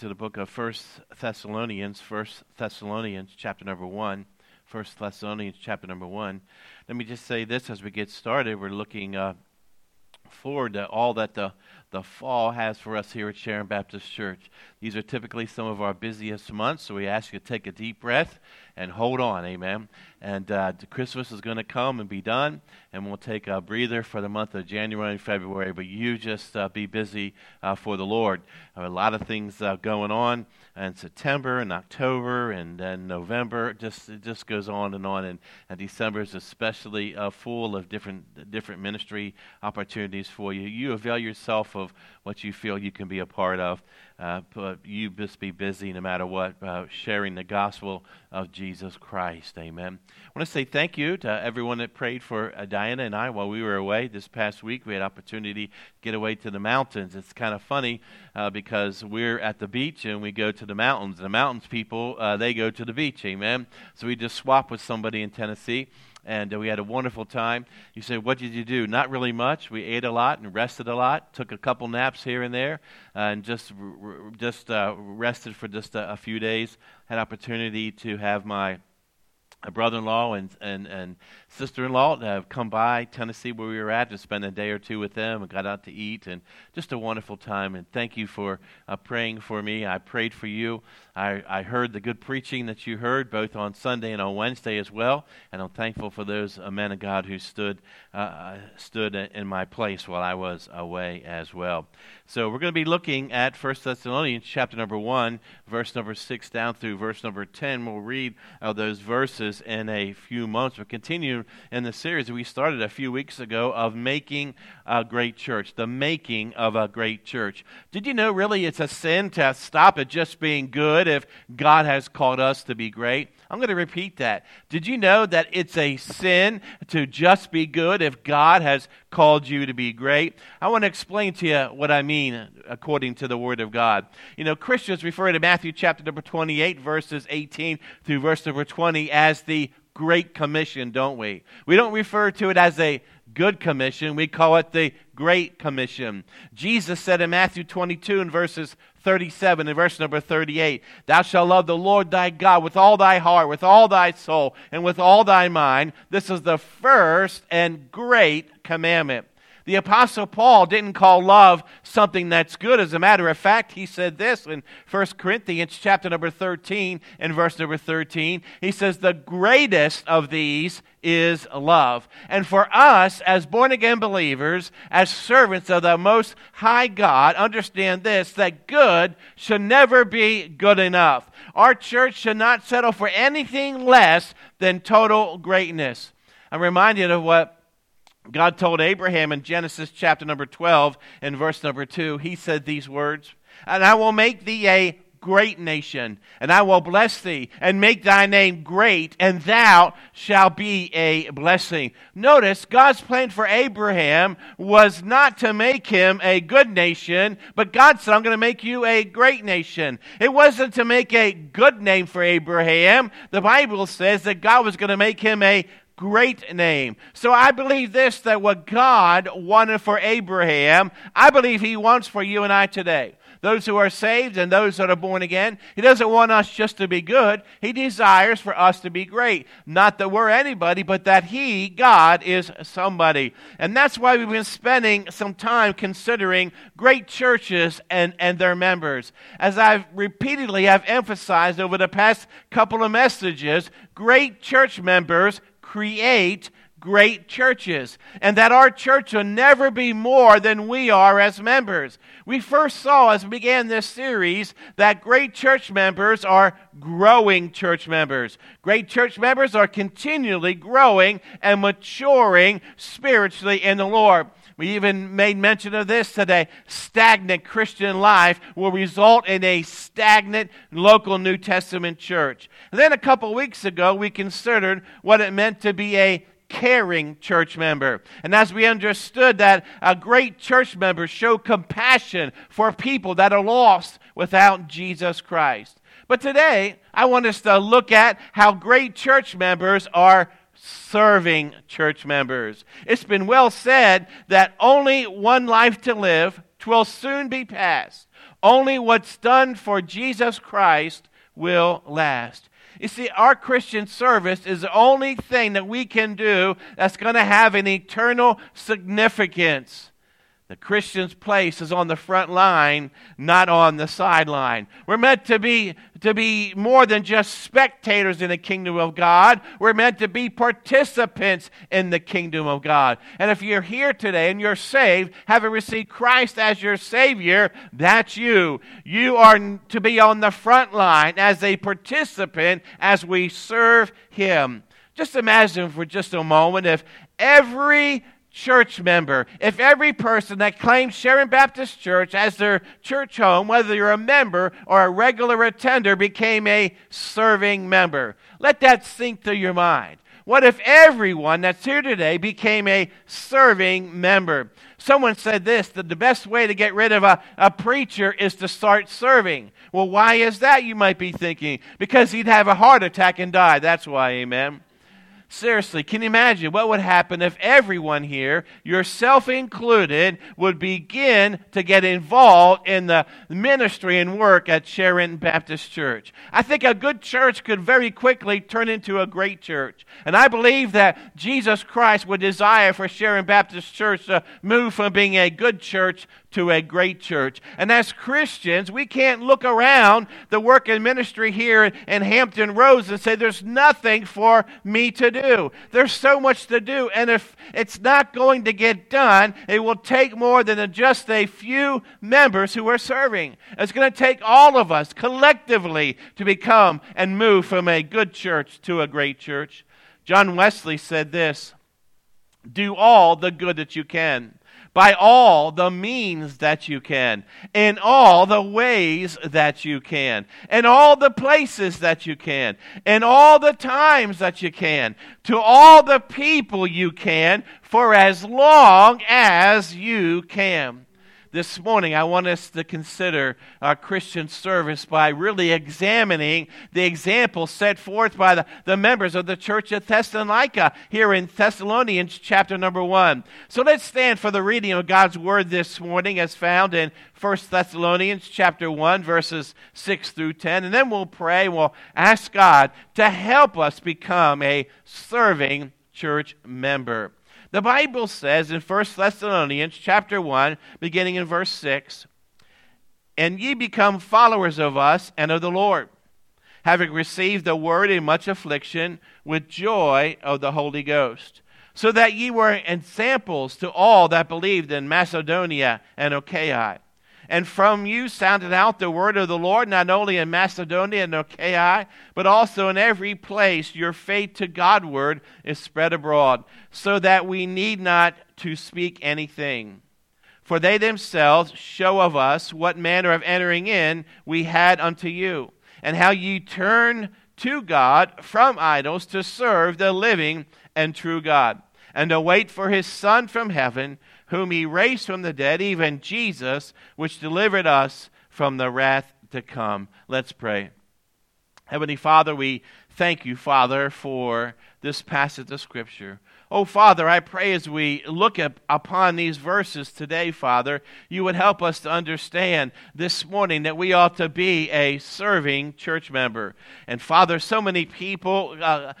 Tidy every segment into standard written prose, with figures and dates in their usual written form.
To the book of First Thessalonians chapter number 1. First Thessalonians chapter number 1. Let me just say this as we get started. We're looking forward to all that the fall has for us here at Sharon Baptist Church. These are typically some of our busiest months, so we ask you to take a deep breath and hold on, amen. And Christmas is going to come and be done, and we'll take a breather for the month of January and February, but you just be busy for the Lord. A lot of things going on in September and October and then November. It just goes on, and December is especially full of different ministry opportunities for you. You avail yourself of what you feel you can be a part of, but you just be busy no matter what, sharing the gospel of Jesus Christ. Amen. I want to say thank you to everyone that prayed for Diana and I while we were away this past week. We had opportunity to get away to the mountains. It's kind of funny because we're at the beach and we go to the mountains. The mountains people, they go to the beach. Amen. So we just swapped with somebody in Tennessee. And we had a wonderful time. You say, what did you do? Not really much. We ate a lot and rested a lot. Took a couple naps here and there, and just rested for just a few days. Had opportunity to have my brother-in-law and sister-in-law have come by Tennessee where we were at to spend a day or two with them and got out to eat, and just a wonderful time. And thank you for praying for me. I prayed for you. I heard the good preaching that you heard both on Sunday and on Wednesday as well, and I'm thankful for those men of God who stood in my place while I was away as well. So we're going to be looking at 1 Thessalonians chapter number 1, verse number 6 down through verse number 10. We'll read those verses in a few months. We'll continue in the series we started a few weeks ago of making a great church, the making of a great church. Did you know really it's a sin to stop at just being good if God has called us to be great? I'm going to repeat that. Did you know that it's a sin to just be good if God has called you to be great? I want to explain to you what I mean according to the Word of God. You know, Christians refer to Matthew chapter number 28, verses 18 through verse number 20 as the Great Commission, don't we? We don't refer to it as a good commission. We call it the Great Commission. Jesus said in Matthew 22 and verses 37 and verse number 38, "Thou shalt love the Lord thy God with all thy heart, with all thy soul, and with all thy mind. This is the first and great commandment." The Apostle Paul didn't call love something that's good. As a matter of fact, he said this in 1 Corinthians chapter number 13 and verse number 13. He says, "The greatest of these is love." And for us, as born-again believers, as servants of the Most High God, understand this, that good should never be good enough. Our church should not settle for anything less than total greatness. I'm reminded of what God told Abraham in Genesis chapter number 12 and verse number 2. He said these words, "And I will make thee a great nation, and I will bless thee, and make thy name great, and thou shalt be a blessing." Notice, God's plan for Abraham was not to make him a good nation, but God said, "I'm going to make you a great nation." It wasn't to make a good name for Abraham. The Bible says that God was going to make him a great name. So I believe this, that what God wanted for Abraham, I believe He wants for you and I today. Those who are saved and those that are born again, He doesn't want us just to be good. He desires for us to be great. Not that we're anybody, but that He, God, is somebody. And that's why we've been spending some time considering great churches and their members. As I've repeatedly have emphasized over the past couple of messages, great church members create great churches, and that our church will never be more than we are as members. We first saw, as we began this series, that great church members are growing church members. Great church members are continually growing and maturing spiritually in the Lord. We even made mention of this today. Stagnant Christian life will result in a stagnant local New Testament church. And then a couple weeks ago, we considered what it meant to be a caring church member. And as we understood that a great church member show compassion for people that are lost without Jesus Christ. But today, I want us to look at how great church members are serving church members. It's been well said that only one life to live, 'twill soon be past. Only what's done for Jesus Christ will last. You see, our Christian service is the only thing that we can do that's going to have an eternal significance. The Christian's place is on the front line, not on the sideline. We're meant to be more than just spectators in the kingdom of God. We're meant to be participants in the kingdom of God. And if you're here today and you're saved, having received Christ as your Savior, that's you. You are to be on the front line as a participant as we serve Him. Just imagine for just a moment if every church member, if every person that claims Sharon Baptist Church as their church home, whether you're a member or a regular attender, became a serving member. Let that sink through your mind. What if everyone that's here today became a serving member? Someone said this, that the best way to get rid of a preacher is to start serving. Well, why is that, you might be thinking? Because he'd have a heart attack and die. That's why, amen. Seriously, can you imagine what would happen if everyone here, yourself included, would begin to get involved in the ministry and work at Sharon Baptist Church? I think a good church could very quickly turn into a great church. And I believe that Jesus Christ would desire for Sharon Baptist Church to move from being a good church to a great church. And as Christians, we can't look around the work and ministry here in Hampton Roads and say, there's nothing for me to do. There's so much to do. And if it's not going to get done, it will take more than just a few members who are serving. It's going to take all of us collectively to become and move from a good church to a great church. John Wesley said this, do all the good that you can, by all the means that you can, in all the ways that you can, in all the places that you can, in all the times that you can, to all the people you can, for as long as you can. This morning, I want us to consider our Christian service by really examining the example set forth by the members of the church at Thessalonica here in Thessalonians chapter number 1. So let's stand for the reading of God's Word this morning as found in 1 Thessalonians chapter 1, verses 6 through 10. And then we'll pray and we'll ask God to help us become a serving church member. The Bible says in 1 Thessalonians chapter 1, beginning in verse 6, and ye become followers of us and of the Lord, having received the word in much affliction with joy of the Holy Ghost, so that ye were ensamples to all that believed in Macedonia and Achaia. And from you sounded out the word of the Lord, not only in Macedonia and Achaia, but also in every place your faith to Godward is spread abroad, so that we need not to speak anything. For they themselves show of us what manner of entering in we had unto you, and how ye turn to God from idols to serve the living and true God, and to wait for his Son from heaven, whom he raised from the dead, even Jesus, which delivered us from the wrath to come. Let's pray. Heavenly Father, we thank you, Father, for this passage of Scripture. Oh, Father, I pray as we look upon these verses today, Father, you would help us to understand this morning that we ought to be a serving church member. And, Father, so many people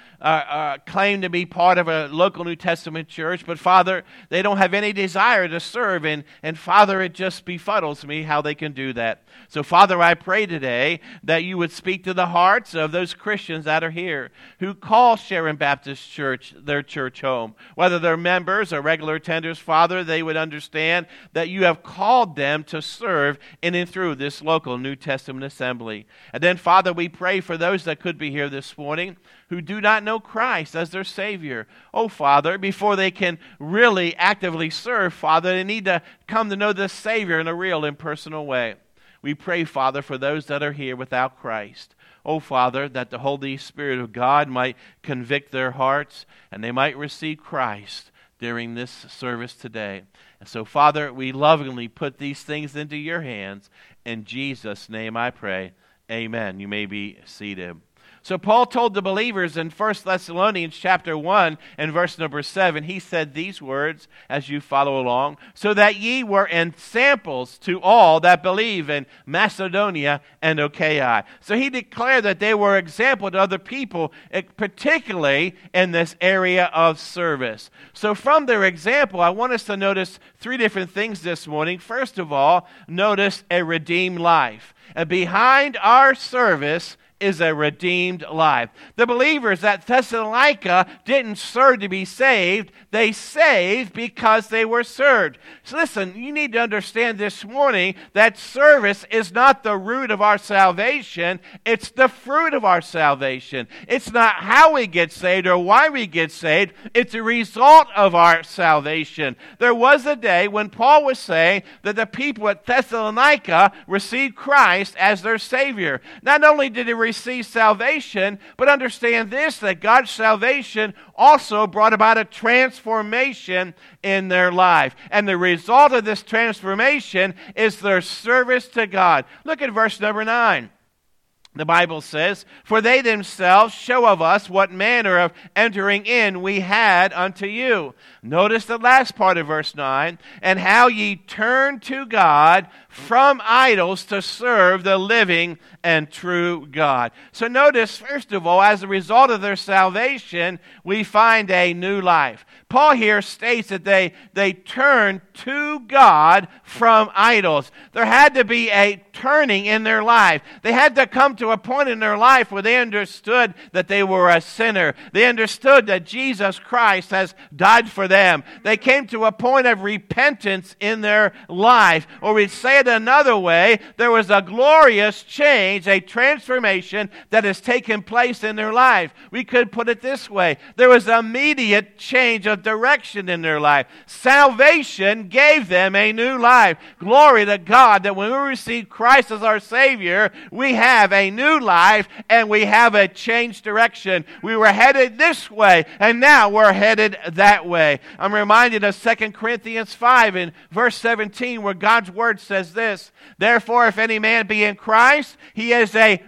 claim to be part of a local New Testament church, but, Father, they don't have any desire to serve. And Father, it just befuddles me how they can do that. So, Father, I pray today that you would speak to the hearts of those Christians that are here who call Sharon Baptist Church their church home. Whether they're members or regular attenders, Father, they would understand that you have called them to serve in and through this local New Testament assembly. And then, Father, we pray for those that could be here this morning who do not know Christ as their Savior. Oh, Father, before they can really actively serve, Father, they need to come to know the Savior in a real and personal way. We pray, Father, for those that are here without Christ. Oh, Father, that the Holy Spirit of God might convict their hearts and they might receive Christ during this service today. And so, Father, we lovingly put these things into your hands. In Jesus' name I pray. Amen. You may be seated. So Paul told the believers in 1 Thessalonians chapter 1 and verse number 7, he said these words as you follow along, so that ye were ensamples to all that believe in Macedonia and Achaia. So he declared that they were example to other people, particularly in this area of service. So from their example, I want us to notice three different things this morning. First of all, notice a redeemed life. And behind our service is a redeemed life. The believers at Thessalonica didn't serve to be saved. They saved because they were served. So listen, you need to understand this morning that service is not the root of our salvation. It's the fruit of our salvation. It's not how we get saved or why we get saved. It's a result of our salvation. There was a day when Paul was saying that the people at Thessalonica received Christ as their Savior. Not only did they receive salvation, but understand this, that God's salvation also brought about a transformation in their life. And the result of this transformation is their service to God. Look at verse number 9. The Bible says, for they themselves show of us what manner of entering in we had unto you. Notice the last part of verse 9, and how ye turned to God from idols to serve the living and true God. So notice, first of all, as a result of their salvation, we find a new life. Paul here states that they turned to God from idols. There had to be a turning in their life. They had to come to a point in their life where they understood that they were a sinner. They understood that Jesus Christ has died for them. They came to a point of repentance in their life. Or we'd say it another way, there was a glorious change, a transformation that has taken place in their life. We could put it this way, there was immediate change of direction in their life. Salvation gave them a new life. Glory to God that when we receive Christ as our Savior, we have a new life and we have a changed direction. We were headed this way and now we're headed that way. I'm reminded of 2 Corinthians 5 in verse 17 where God's Word says this, therefore if any man be in Christ, he is a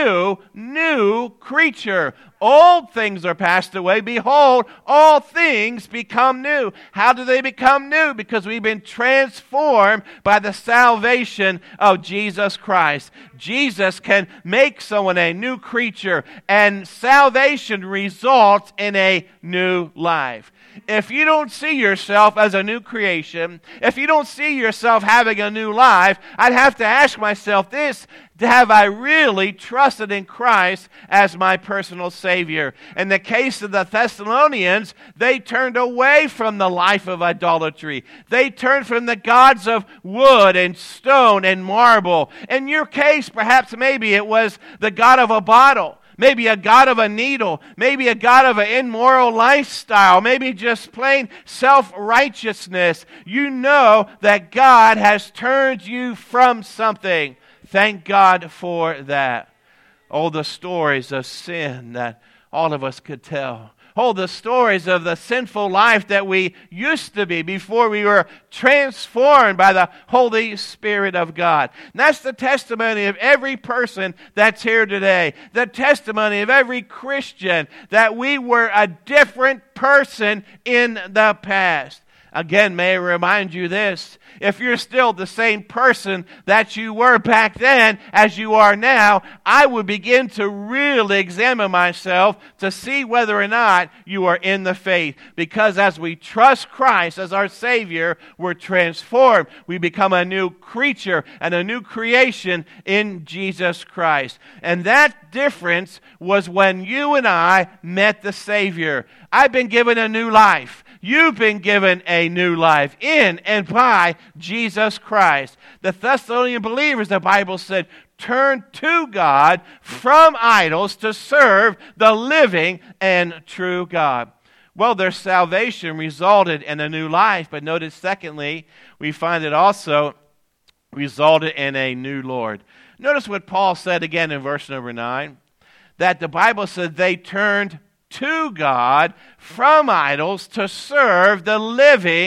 new creature. Old things are passed away. Behold, all things become new. How do they become new? Because we've been transformed by the salvation of Jesus Christ. Jesus can make someone a new creature, and salvation results in a new life. If you don't see yourself as a new creation, if you don't see yourself having a new life, I'd have to ask myself this, have I really trusted in Christ as my personal Savior? In the case of the Thessalonians, they turned away from the life of idolatry. They turned from the gods of wood and stone and marble. In your case, perhaps maybe it was the god of a bottle. Maybe a god of a needle, maybe a god of an immoral lifestyle, maybe just plain self-righteousness. You know that God has turned you from something. Thank God for that. Oh, the stories of sin that all of us could tell. Oh, the stories of the sinful life that we used to be before we were transformed by the Holy Spirit of God. And that's the testimony of every person that's here today. The testimony of every Christian that we were a different person in the past. Again, may I remind you this, if you're still the same person that you were back then as you are now, I would begin to really examine myself to see whether or not you are in the faith. Because as we trust Christ as our Savior, we're transformed. We become a new creature and a new creation in Jesus Christ. And that difference was when you and I met the Savior. I've been given a new life. You've been given a new life in and by Jesus Christ. The Thessalonian believers, the Bible said, turned to God from idols to serve the living and true God. Well, their salvation resulted in a new life, but notice secondly, we find it also resulted in a new Lord. Notice what Paul said again in verse number 9, that the Bible said they turned to God from idols to serve the living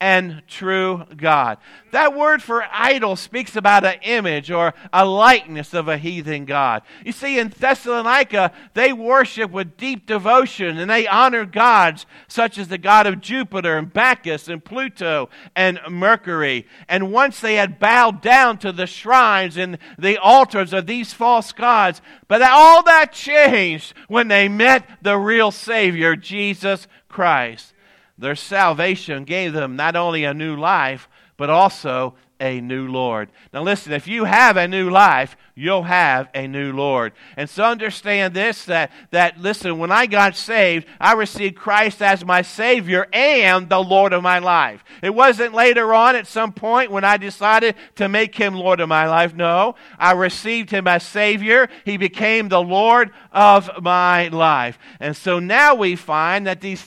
and true God. That word for idol speaks about an image or a likeness of a heathen god. You see, in Thessalonica, they worship with deep devotion and they honor gods such as the god of Jupiter and Bacchus and Pluto and Mercury. And once they had bowed down to the shrines and the altars of these false gods, but all that changed when they met the real Savior, Jesus Christ. Their salvation gave them not only a new life, but also a new Lord. Now listen, if you have a new life, you'll have a new Lord. And so understand this, that listen, when I got saved, I received Christ as my Savior and the Lord of my life. It wasn't later on at some point when I decided to make Him Lord of my life. No, I received Him as Savior. He became the Lord of my life. And so now we find that these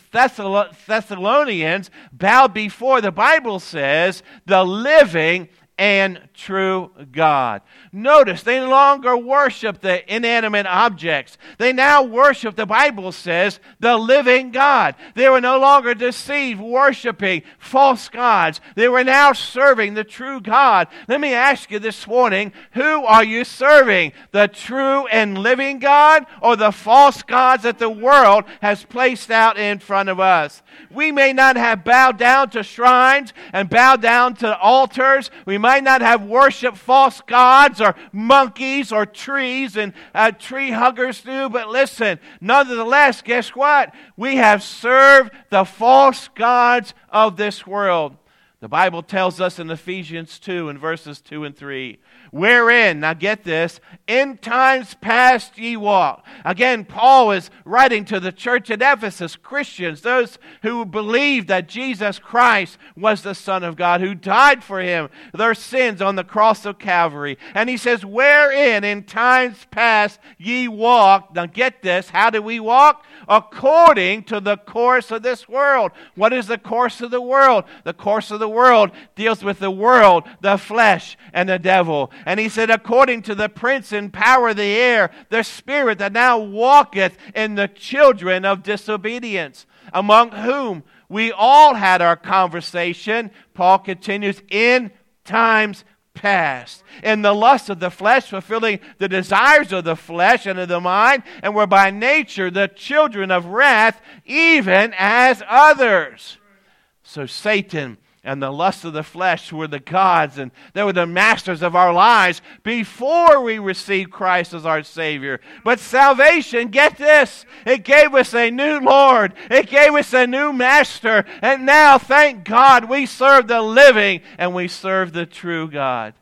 Thessalonians bowed before, the Bible says, the living and true God. Notice, they no longer worship the inanimate objects. They now worship, the Bible says, the living God. They were no longer deceived, worshiping false gods. They were now serving the true God. Let me ask you this morning, who are you serving? The true and living God or the false gods that the world has placed out in front of us? We may not have bowed down to shrines and bowed down to altars. We might not have worshiped false gods or monkeys or trees and tree huggers do. But listen, nonetheless, guess what? We have served the false gods of this world. The Bible tells us in Ephesians 2 in verses 2 and 3, wherein, now get this, in times past ye walked. Again, Paul is writing to the church at Ephesus, Christians, those who believed that Jesus Christ was the Son of God, who died for him, their sins on the cross of Calvary. And he says, wherein in times past ye walked. Now get this, how do we walk? According to the course of this world. What is the course of the world? The course of the world deals with the world, the flesh, and the devil. And he said, according to the prince and power of the air, the spirit that now walketh in the children of disobedience, among whom we all had our conversation, Paul continues, in times past, in the lust of the flesh, fulfilling the desires of the flesh and of the mind, and were by nature the children of wrath, even as others. So Satan and the lust of the flesh were the gods, and they were the masters of our lives before we received Christ as our Savior. But salvation, get this, it gave us a new Lord. It gave us a new Master. And now, thank God, we serve the living and we serve the true God.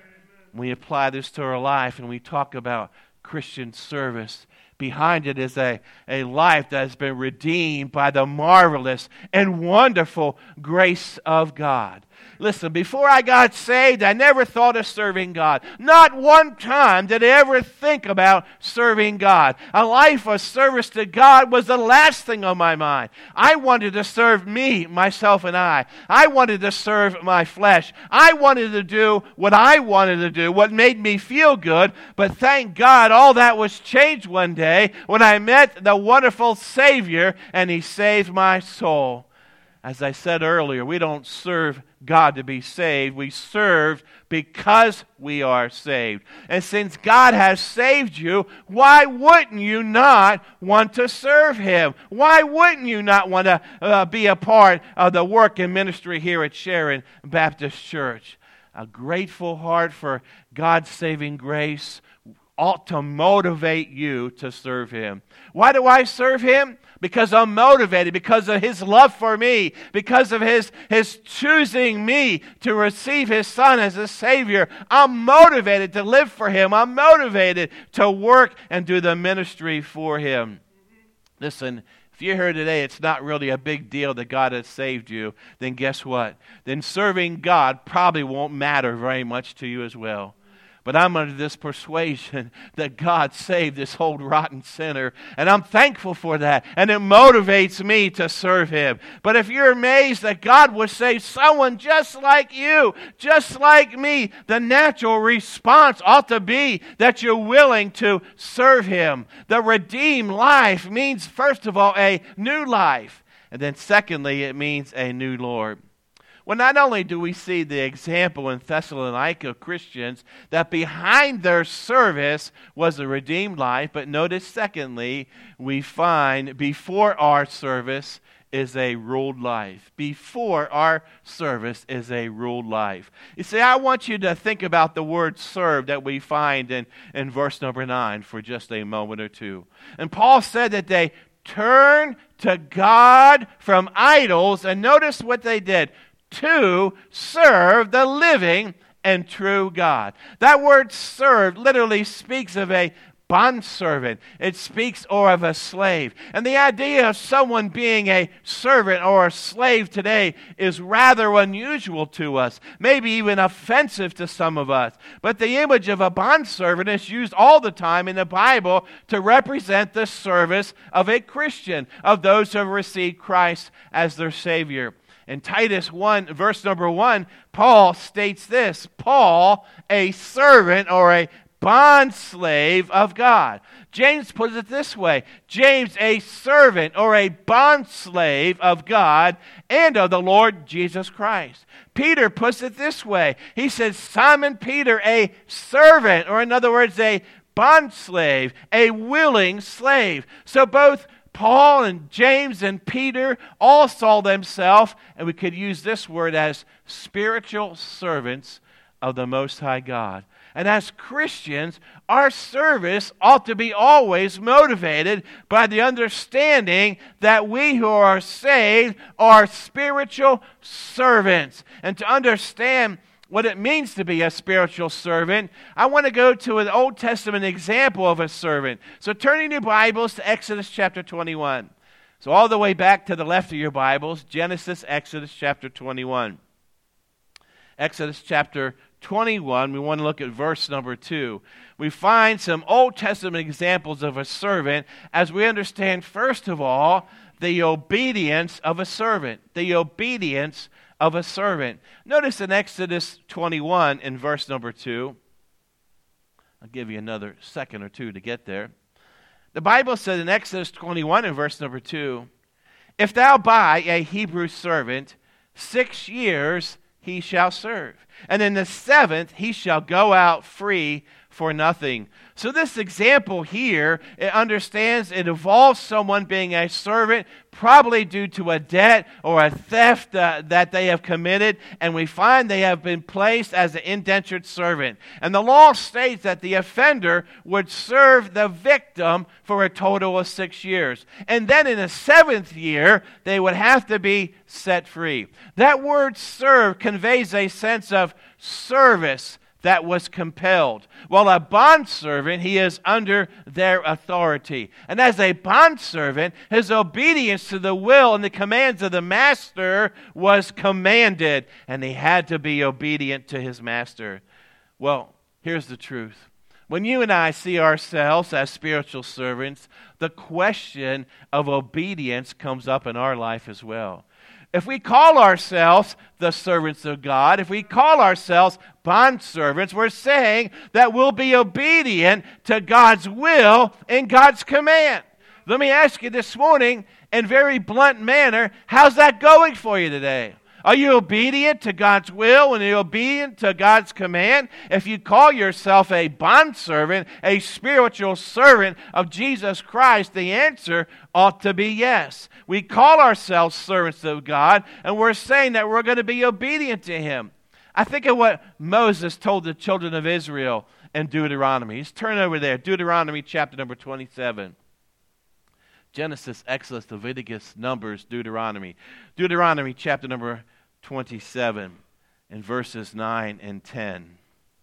We apply this to our life and we talk about Christian service. Behind it is a life that has been redeemed by the marvelous and wonderful grace of God. Listen, before I got saved, I never thought of serving God. Not one time did I ever think about serving God. A life of service to God was the last thing on my mind. I wanted to serve me, myself, and I. I wanted to serve my flesh. I wanted to do what I wanted to do, what made me feel good. But thank God, all that was changed one day when I met the wonderful Savior and He saved my soul. As I said earlier, we don't serve God to be saved. We serve because we are saved. And since God has saved you, why wouldn't you not want to serve Him? Why wouldn't you not want to be a part of the work and ministry here at Sharon Baptist Church? A grateful heart for God's saving grace ought to motivate you to serve Him. Why do I serve Him? Because I'm motivated, because of His love for me, because of His choosing me to receive His Son as a Savior. I'm motivated to live for Him. I'm motivated to work and do the ministry for Him. Listen, if you're here today, it's not really a big deal that God has saved you, then guess what? Then serving God probably won't matter very much to you as well. But I'm under this persuasion that God saved this old rotten sinner. And I'm thankful for that. And it motivates me to serve Him. But if you're amazed that God would save someone just like you, just like me, the natural response ought to be that you're willing to serve Him. The redeemed life means, first of all, a new life. And then secondly, it means a new Lord. Well, not only do we see the example in Thessalonica Christians that behind their service was a redeemed life, but notice secondly, we find before our service is a ruled life. Before our service is a ruled life. You see, I want you to think about the word serve that we find in verse number 9 for just a moment or two. And Paul said that they turned to God from idols, and notice what they did, to serve the living and true God. That word serve literally speaks of a bondservant. It speaks or of a slave. And the idea of someone being a servant or a slave today is rather unusual to us, maybe even offensive to some of us. But the image of a bondservant is used all the time in the Bible to represent the service of a Christian, of those who have received Christ as their Savior. In Titus 1, verse number 1, Paul states this, Paul, a servant or a bond slave of God. James puts it this way, James, a servant or a bond slave of God and of the Lord Jesus Christ. Peter puts it this way, he says, Simon Peter, a servant, or in other words, a bond slave, a willing slave. So both Paul and James and Peter all saw themselves, and we could use this word as spiritual servants of the Most High God. And as Christians, our service ought to be always motivated by the understanding that we who are saved are spiritual servants. And to understand what it means to be a spiritual servant, I want to go to an Old Testament example of a servant. So turning your Bibles to Exodus chapter 21. So all the way back to the left of your Bibles, Genesis, Exodus chapter 21. Exodus chapter 21, we want to look at verse number 2. We find some Old Testament examples of a servant as we understand, first of all, the obedience of a servant. The obedience of a servant. Notice in Exodus 21 in verse number 2, I'll give you another second or two to get there. The Bible said in Exodus 21 in verse number 2, if thou buy a Hebrew servant, 6 years he shall serve, and in the 7th he shall go out free for nothing. So this example here, it understands it involves someone being a servant, probably due to a debt or a theft that they have committed, and we find they have been placed as an indentured servant. And the law states that the offender would serve the victim for a total of 6 years. And then in the 7th year, they would have to be set free. That word serve conveys a sense of service that was compelled. While a bondservant, he is under their authority. And as a bondservant, his obedience to the will and the commands of the master was commanded, and he had to be obedient to his master. Well, here's the truth. When you and I see ourselves as spiritual servants, the question of obedience comes up in our life as well. If we call ourselves the servants of God, if we call ourselves bondservants, we're saying that we'll be obedient to God's will and God's command. Let me ask you this morning, in very blunt manner, how's that going for you today? Are you obedient to God's will and are you obedient to God's command? If you call yourself a bondservant, a spiritual servant of Jesus Christ, the answer ought to be yes. We call ourselves servants of God, and we're saying that we're going to be obedient to Him. I think of what Moses told the children of Israel in Deuteronomy. He's turned over there, Deuteronomy chapter number 27. Genesis, Exodus, Leviticus, Numbers, Deuteronomy. Deuteronomy chapter number 27 and verses 9 and 10.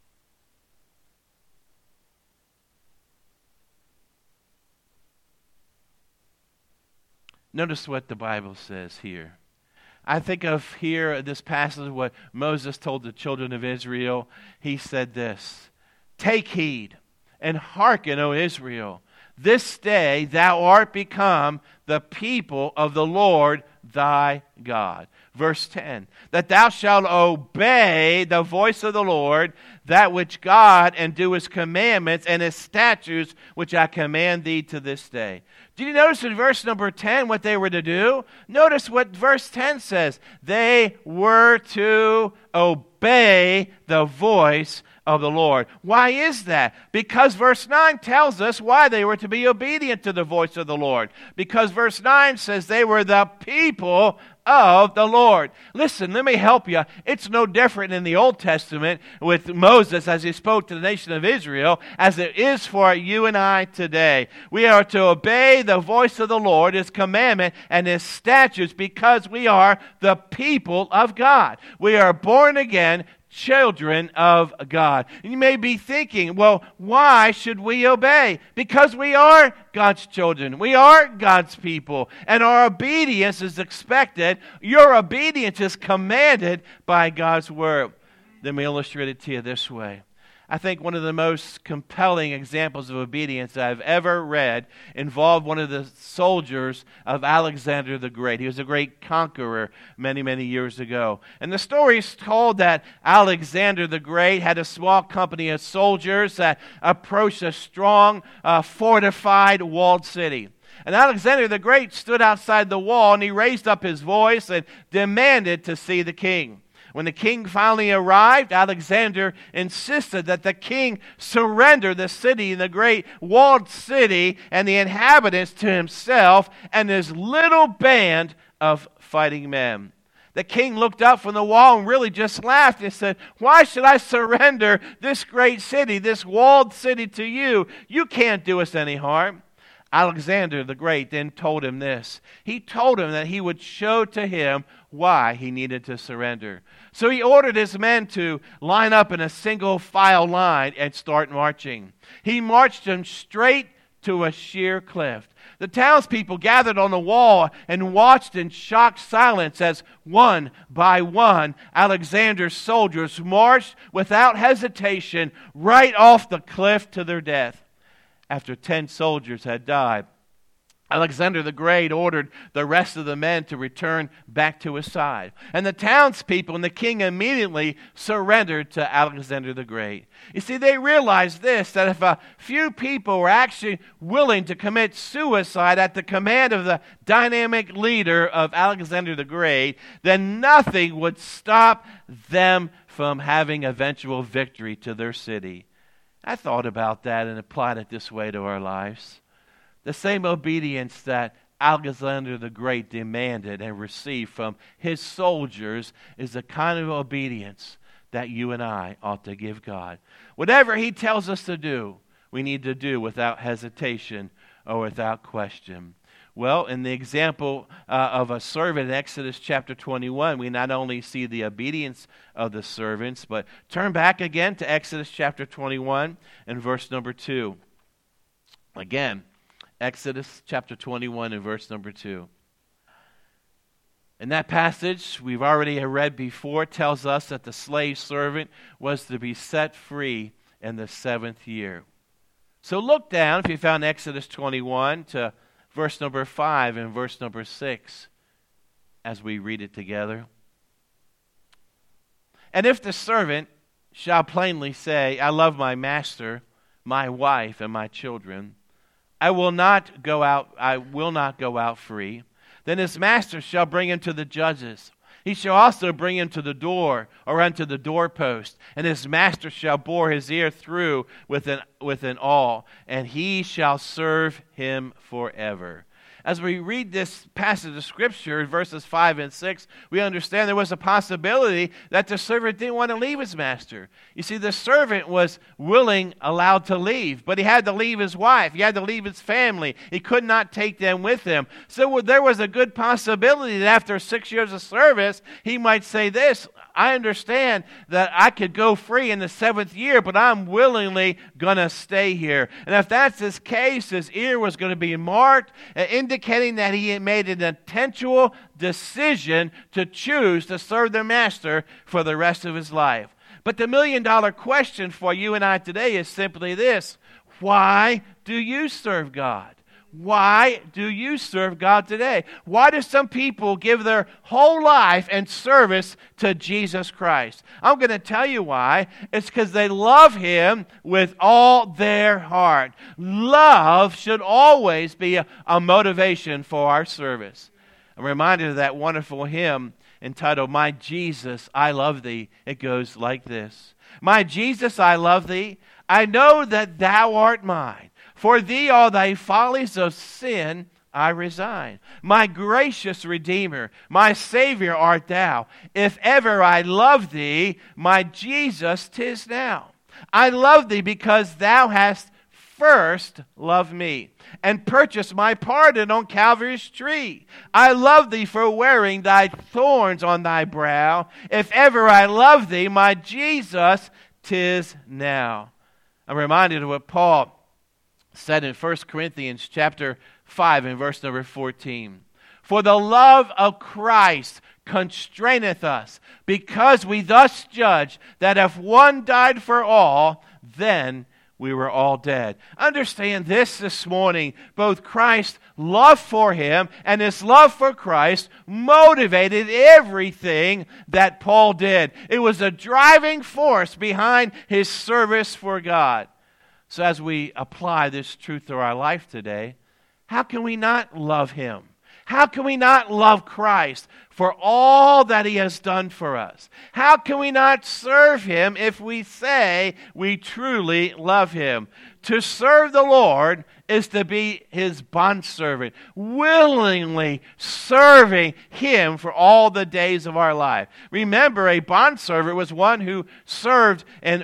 Notice what the Bible says here. I think of here, this passage, what Moses told the children of Israel. He said this, take heed and hearken, O Israel. This day thou art become the people of the Lord thy God. Verse 10, that thou shalt obey the voice of the Lord, that which God, and do his commandments and his statutes, which I command thee to this day. Did you notice in verse number 10 what they were to do? Notice what verse 10 says. They were to obey the voice of the Lord. Why is that? Because verse 9 tells us why they were to be obedient to the voice of the Lord. Because verse 9 says they were the people of the Lord. Listen, let me help you. It's no different in the Old Testament with Moses as he spoke to the nation of Israel as it is for you and I today. We are to obey the voice of the Lord, his commandment and his statutes, because we are the people of God. We are born again children of God. And you may be thinking, well, why should we obey? Because we are God's children. We are God's people. And our obedience is expected. Your obedience is commanded by God's word. Let me illustrate it to you this way. I think one of the most compelling examples of obedience I've ever read involved one of the soldiers of Alexander the Great. He was a great conqueror many, many years ago. And the story is told that Alexander the Great had a small company of soldiers that approached a strong, fortified, walled city. And Alexander the Great stood outside the wall, and he raised up his voice and demanded to see the king. When the king finally arrived, Alexander insisted that the king surrender the city, the great walled city, and the inhabitants to himself and his little band of fighting men. The king looked up from the wall and really just laughed and said, "Why should I surrender this great city, this walled city to you? You can't do us any harm." Alexander the Great then told him this. He told him that he would show to him why he needed to surrender. So he ordered his men to line up in a single file line and start marching. He marched them straight to a sheer cliff. The townspeople gathered on the wall and watched in shocked silence as one by one Alexander's soldiers marched without hesitation right off the cliff to their death. After 10 soldiers had died, Alexander the Great ordered the rest of the men to return back to his side. And the townspeople and the king immediately surrendered to Alexander the Great. You see, they realized this, that if a few people were actually willing to commit suicide at the command of the dynamic leader of Alexander the Great, then nothing would stop them from having eventual victory to their city. I thought about that and applied it this way to our lives. The same obedience that Alexander the Great demanded and received from his soldiers is the kind of obedience that you and I ought to give God. Whatever he tells us to do, we need to do without hesitation or without question. Well, in the example of a servant in Exodus chapter 21, we not only see the obedience of the servants, but turn back again to Exodus chapter 21 and verse number 2. Again, Exodus chapter 21 and verse number 2. In that passage, we've already read before, tells us that the slave servant was to be set free in the 7th year. So look down, if you found Exodus 21, to verse number 5 and verse number 6 as we read it together. And if the servant shall plainly say, I love my master, my wife, and my children, I will not go out free, then his master shall bring him to the judges. He shall also bring him to the door or unto the doorpost, and his master shall bore his ear through with an awl, and he shall serve him forever. As we read this passage of Scripture, verses 5 and 6, we understand there was a possibility that the servant didn't want to leave his master. You see, the servant was allowed to leave, but he had to leave his wife. He had to leave his family. He could not take them with him. So there was a good possibility that after 6 years of service, he might say this, I understand that I could go free in the 7th year, but I'm willingly going to stay here. And if that's his case, his ear was going to be marked, indicating that he had made an intentional decision to choose to serve the master for the rest of his life. But the million-dollar question for you and I today is simply this: why do you serve God? Why do you serve God today? Why do some people give their whole life and service to Jesus Christ? I'm going to tell you why. It's because they love Him with all their heart. Love should always be a motivation for our service. I'm reminded of that wonderful hymn entitled, "My Jesus, I Love Thee." It goes like this. My Jesus, I love Thee. I know that Thou art mine. For Thee all Thy follies of sin I resign. My gracious Redeemer, my Savior art Thou. If ever I love Thee, my Jesus, 'tis now. I love Thee because Thou hast first loved me and purchased my pardon on Calvary's tree. I love Thee for wearing Thy thorns on Thy brow. If ever I love Thee, my Jesus, 'tis now. I'm reminded of what Paul said in 1 Corinthians chapter 5 and verse number 14. For the love of Christ constraineth us, because we thus judge that if one died for all, then we were all dead. Understand this morning. Both Christ's love for Him and His love for Christ motivated everything that Paul did. It was a driving force behind his service for God. So as we apply this truth to our life today, how can we not love Him? How can we not love Christ for all that He has done for us? How can we not serve Him if we say we truly love Him? To serve the Lord is to be His bondservant, willingly serving Him for all the days of our life. Remember, a bondservant was one who served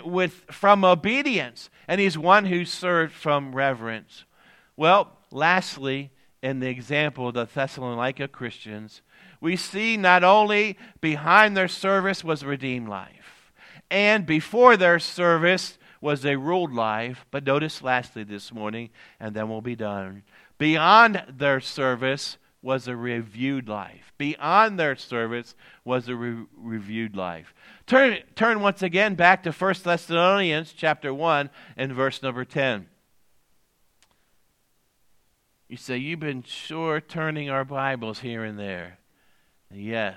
from obedience, and he's one who served from reverence. Well, lastly, in the example of the Thessalonica Christians, we see not only behind their service was a redeemed life, and before their service was a ruled life, but notice lastly this morning, and then we'll be done, beyond their service was a reviewed life. Beyond their service was a reviewed life. Turn once again back to 1 Thessalonians chapter 1 and verse number 10. You say, you've been sure turning our Bibles here and there. Yes,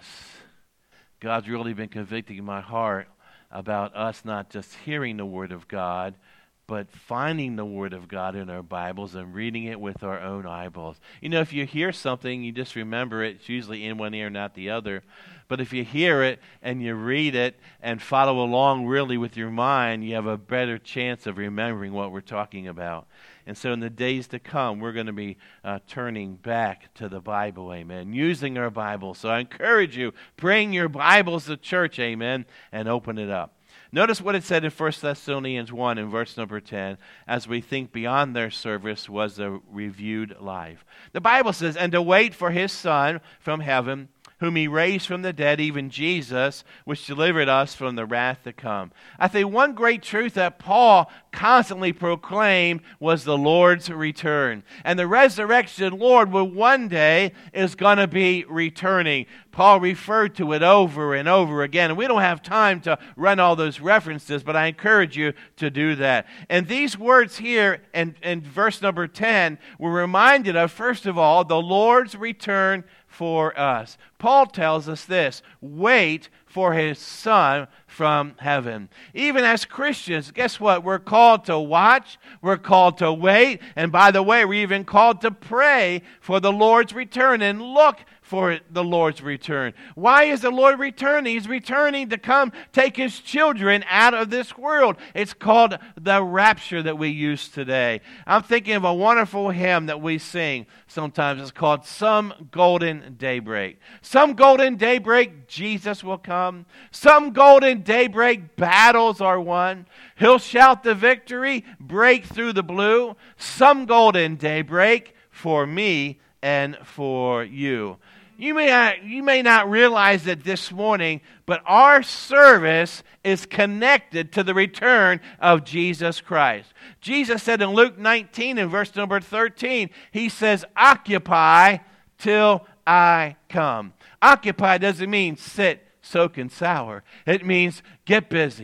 God's really been convicting my heart about us not just hearing the Word of God, but finding the Word of God in our Bibles and reading it with our own eyeballs. You know, if you hear something, you just remember it. It's usually in one ear, not the other. But if you hear it and you read it and follow along really with your mind, you have a better chance of remembering what we're talking about. And so in the days to come, we're going to be turning back to the Bible, amen, using our Bibles. So I encourage you, bring your Bibles to church, amen, and open it up. Notice what it said in 1 Thessalonians 1 in verse number 10, as we think beyond their service was a reviewed life. The Bible says, and to wait for His Son from heaven, whom He raised from the dead, even Jesus, which delivered us from the wrath to come. I think one great truth that Paul constantly proclaimed was the Lord's return. And the resurrection Lord will one day is going to be returning. Paul referred to it over and over again. And we don't have time to run all those references, but I encourage you to do that. And these words here in verse number 10 were reminded of, first of all, the Lord's return for us. Paul tells us this, wait for His Son from heaven. Even as Christians, guess what? We're called to watch, we're called to wait, and by the way, we're even called to pray for the Lord's return and look for the Lord's return. Why is the Lord returning? He's returning to come take His children out of this world. It's called the rapture that we use today. I'm thinking of a wonderful hymn that we sing sometimes. It's called Some Golden Daybreak. Some golden daybreak, Jesus will come. Some golden daybreak, battles are won. He'll shout the victory, break through the blue. Some golden daybreak for me and for you. You may not realize it this morning, but our service is connected to the return of Jesus Christ. Jesus said in Luke 19 in verse number 13, He says, occupy till I come. Occupy doesn't mean sit, soak, and sour. It means get busy,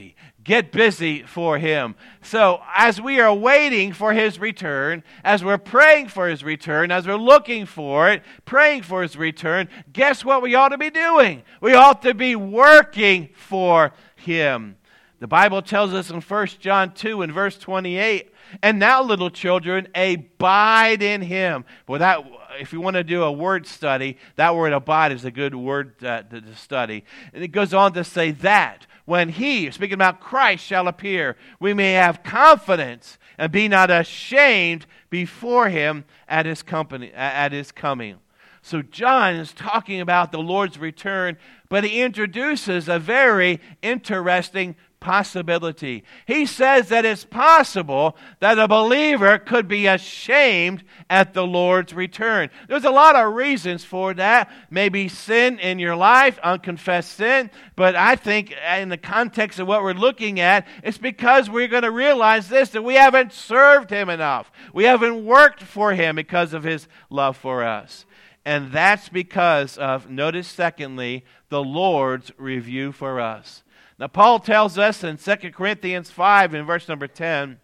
Get busy for Him. So as we are waiting for His return, as we're praying for His return, as we're looking for it, praying for His return, guess what we ought to be doing? We ought to be working for Him. The Bible tells us in 1 John 2 and verse 28, and now, little children, abide in Him. Well, that, if you want to do a word study, that word abide is a good word to study. And it goes on to say that when He, speaking about Christ, shall appear, we may have confidence and be not ashamed before Him at His coming. So John is talking about the Lord's return, but he introduces a very interesting possibility. He says that it's possible that a believer could be ashamed at the Lord's return. There's a lot of reasons for that. Maybe sin in your life, unconfessed sin, but I think in the context of what we're looking at, it's because we're going to realize this, that we haven't served Him enough. We haven't worked for Him because of His love for us. And that's because of, notice secondly, the Lord's review for us. Now, Paul tells us in 2 Corinthians 5 in verse number 10,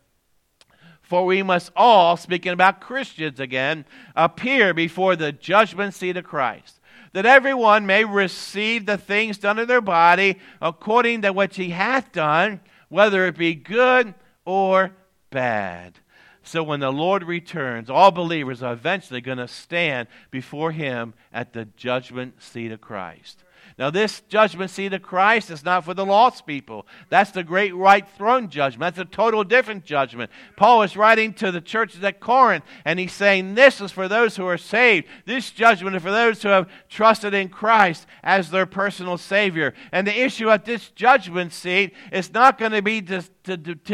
for we must all, speaking about Christians again, appear before the judgment seat of Christ, that everyone may receive the things done in their body according to what he hath done, whether it be good or bad. So when the Lord returns, all believers are eventually going to stand before Him at the judgment seat of Christ. Now, this judgment seat of Christ is not for the lost people. That's the great white throne judgment. That's a total different judgment. Paul is writing to the churches at Corinth, and he's saying this is for those who are saved. This judgment is for those who have trusted in Christ as their personal Savior. And the issue at this judgment seat is not going to be to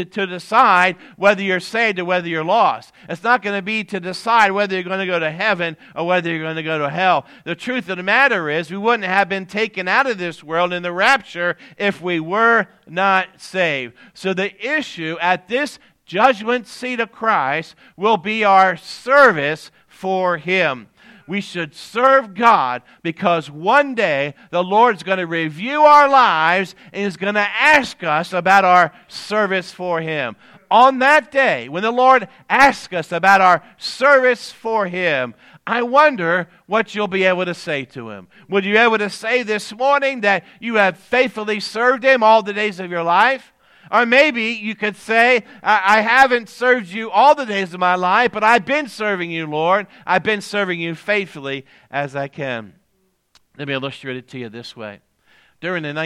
decide whether you're saved or whether you're lost. It's not going to be to decide whether you're going to go to heaven or whether you're going to go to hell. The truth of the matter is we wouldn't have been taken out of this world in the rapture if we were not saved. So the issue at this judgment seat of Christ will be our service for Him. We should serve God because one day the Lord's going to review our lives and is going to ask us about our service for Him. On that day, when the Lord asks us about our service for Him, I wonder what you'll be able to say to Him. Would you be able to say this morning that you have faithfully served Him all the days of your life? Or maybe you could say, I haven't served you all the days of my life, but I've been serving you, Lord. I've been serving you faithfully as I can. Let me illustrate it to you this way. During the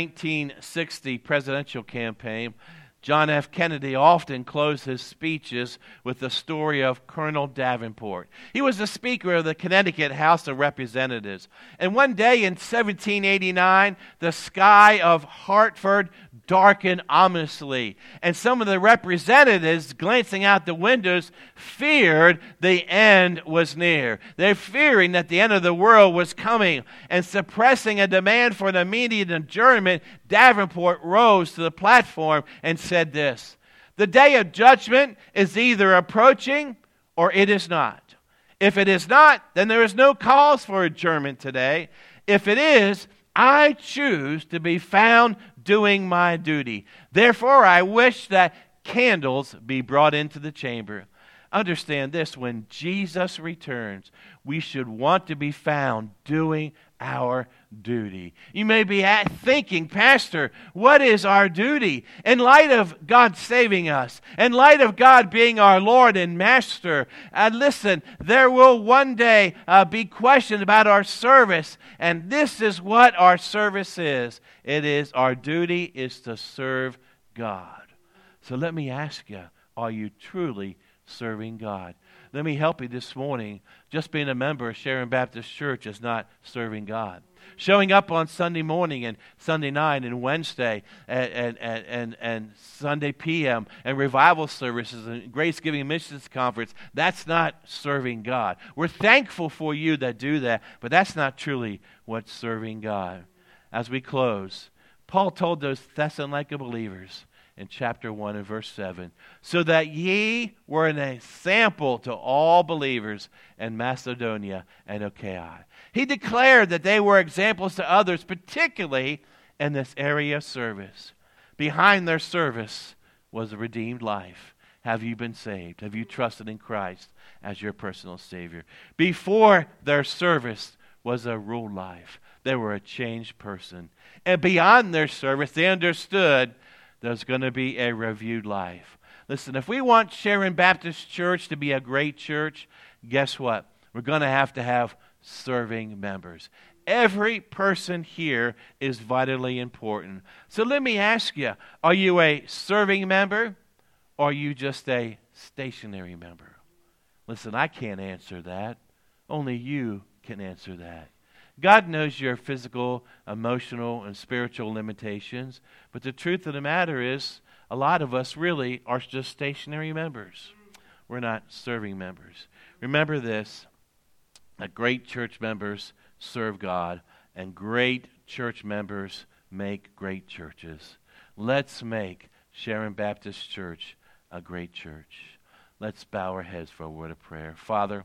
1960 presidential campaign, John F. Kennedy often closed his speeches with the story of Colonel Davenport. He was the Speaker of the Connecticut House of Representatives. And one day in 1789, the sky of Hartford darkened ominously. And some of the representatives, glancing out the windows, feared the end was near. They're fearing that the end of the world was coming. And suppressing a demand for an immediate adjournment, Davenport rose to the platform and said this: the day of judgment is either approaching or it is not. If it is not, then there is no cause for adjournment today. If it is, I choose to be found doing my duty. Therefore, I wish that candles be brought into the chamber. Understand this, when Jesus returns, we should want to be found doing our duty. You may be thinking, Pastor, what is our duty? In light of God saving us, in light of God being our Lord and Master, listen, there will one day be questions about our service, and this is what our service is. It is, our duty is to serve God. So let me ask you, are you truly serving God? Let me help you this morning. Just being a member of Sharon Baptist Church is not serving God. Showing up on Sunday morning and Sunday night and Wednesday and Sunday PM and revival services and Grace Giving Missions Conference, that's not serving God. We're thankful for you that do that, but that's not truly what's serving God. As we close, Paul told those Thessalonica believers in chapter 1 and verse 7, so that ye were an example to all believers in Macedonia and Achaia. He declared that they were examples to others, particularly in this area of service. Behind their service was a redeemed life. Have you been saved? Have you trusted in Christ as your personal Savior? Before their service was a ruled life. They were a changed person. And beyond their service, they understood there's going to be a reviewed life. Listen, if we want Sharon Baptist Church to be a great church, guess what? We're going to have serving members. Every person here is vitally important. So let me ask you, are you a serving member or are you just a stationary member? Listen, I can't answer that. Only you can answer that. God knows your physical, emotional, and spiritual limitations, but the truth of the matter is a lot of us really are just stationary members. We're not serving members. Remember this, that great church members serve God, and great church members make great churches. Let's make Sharon Baptist Church a great church. Let's bow our heads for a word of prayer. Father,